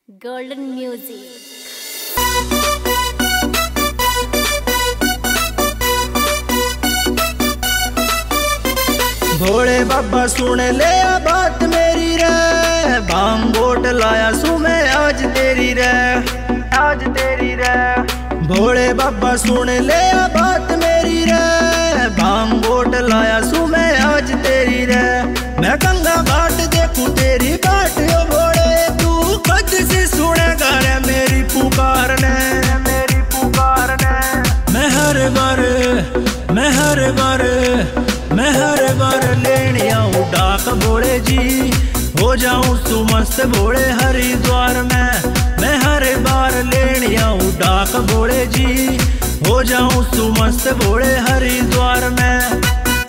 Golden Music। भोले बाबा सुन ले बात मेरी रे, भांग बोट लाया सू मैं आज तेरी रे, आज तेरी रे। भोले बाबा सुन ले बात मेरी रे, भांग बोट लाया सू मैं आज तेरी रे। मैं गंगा घाट देखूं तेरी बाट ओ भोले, तू कद से सुनेगा रे मेरी पुकार ने, मेरी पुकार ने। मैं हर बार लेने आऊं डाक भोले जी, हो जाऊं सुमस्त भोले हरिद्वार में। मैं हर बार लेने आऊं डाक भोले जी, हो जाऊं सुमस्त भोले हरिद्वार में।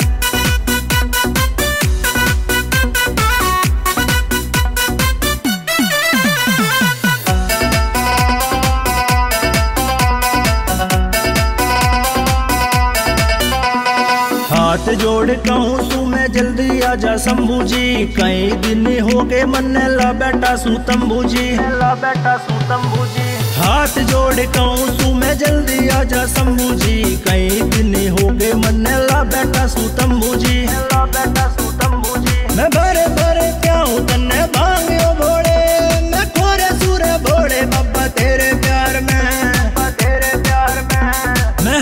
हाथ जोड़ कहूँ सू मैं जल्दी आजा शंभू जी, कई दिन हो गए मन ला बैठा सू तंबू जी, ला बैठा सू तंबू जी। हाथ जोड़ कहूँ सू मैं जल्दी आजा शंभू जी, कई दिन हो गए मन ला बैठा सू तंबू जी, ला बैठा सू तंबू जी। मैं भरे भरे प्याऊं तन्ने भांगियो भोले, मैं खोरे सूरे भोले बाबा तेरे प्यार में, तेरे प्यार में। मैं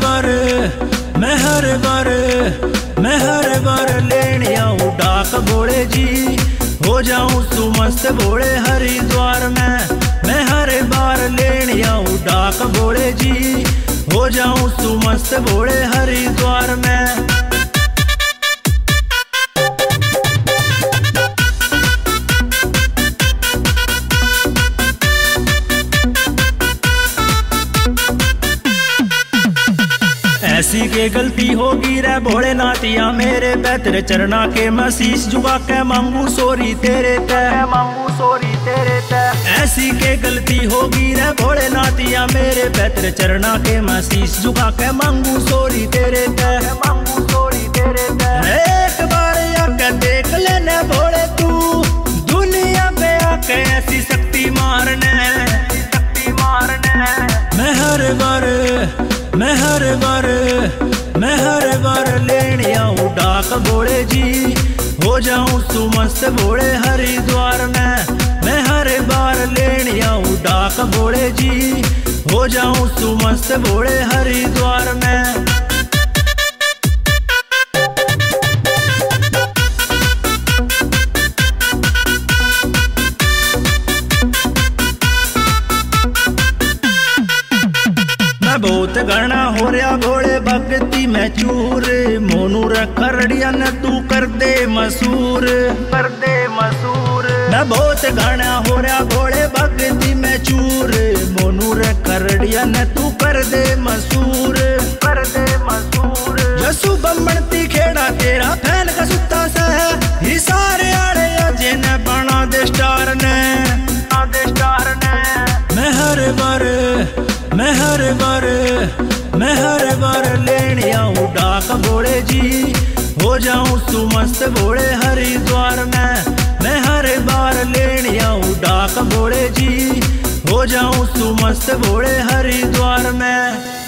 हर बार लेने आऊं डाक भोले जी, हो जाऊं सुमस्त भोले हरिद्वार में। मैं हर बार लेने आऊं डाक भोले जी, हो जाऊं सुमस्त भोले हरिद्वार में। ऐसी के गलती होगी रे भोलेनाथिया मेरे पे, तेरे चरना के मैं शीश झुका के मांगू सोरी तेरे ते, मांगू सोरी तेरे ते। ऐसी के गलती होगी रे भोलेनाथिया मेरे पे, तेरे चरना के मैं शीश झुका के मांगू सोरी तेरे ते, मांगू सोरी तेरे ते। एक बार आके देख लेने भोले तू, दुनिया पे आके ऐसी शक्ति मारने, शक्ति मारने। मैं हर बार लेने आऊं डाक भोले जी, हो जाऊं सुमस्त भोले हरिद्वार में। मैं हर बार लेने आऊं डाक भोले जी, हो जाऊं सुमस्त भोले हरिद्वार में। बहुत घना हो रहा भोले भक्ति में चूर, मोनू रखड़िया न तू कर दे मसूर, कर दे मसूर। मैं बहुत घना हो रहा भोले भक्ति में चूर, मोनू रखड़िया न तू कर दे मसूर, कर दे मसूर। यसु बम्बनती खेड़ा तेरा फैन का सुत्ता सा है, ही सारे आड़े अजय ने बना दे स्टार ने, दे स्टार ने। मैं हर बार लेने आऊं डाक भोले जी, हो जाऊं सुमस्त भोले हरिद्वार में। मैं हर बार लेने आऊं डाक भोले जी, हो जाऊं सुमस्त भोले हरिद्वार में।